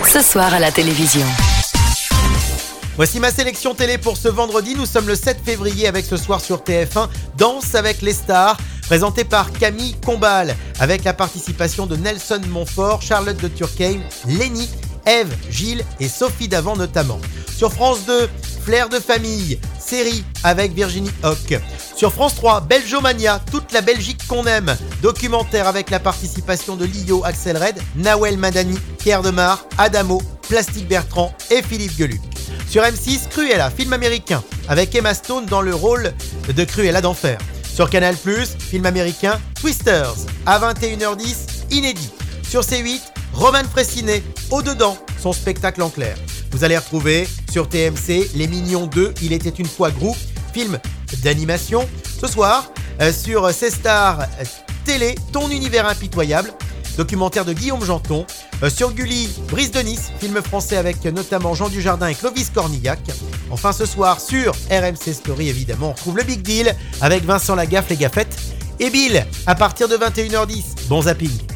Ce soir à la télévision. Voici ma sélection télé pour ce vendredi. Nous sommes le 7 février avec ce soir sur TF1 Danse avec les stars, présenté par Camille Combal, avec la participation de Nelson Montfort, Charlotte de Turckheim, Lénie, Ève, Gilles et Sophie Davant notamment. Sur France 2, Flair de famille, série avec Virginie Hoc. Sur France 3, Belgiomania, toute la Belgique qu'on aime, documentaire avec la participation de Lio, Axel Red, Nawel Madani, Pierre Demar, Adamo, Plastique Bertrand et Philippe Geluc. Sur M6, Cruella, film américain, avec Emma Stone dans le rôle de Cruella d'Enfer. Sur Canal+, film américain, Twisters, à 21h10, inédit. Sur C8, Roman Frécinet, Au-dedans, son spectacle en clair. Vous allez retrouver sur TMC Les Mignons 2, Il était une fois groupe, film d'animation. Ce soir, sur C-Star Télé, Ton univers impitoyable, documentaire de Guillaume Janton. Sur Gulli, Brise de Nice, film français avec notamment Jean Dujardin et Clovis Cornillac. Enfin ce soir sur RMC Story évidemment, on retrouve le Big Deal avec Vincent Lagaffe, les Gaffettes et Bill à partir de 21h10. Bon zapping.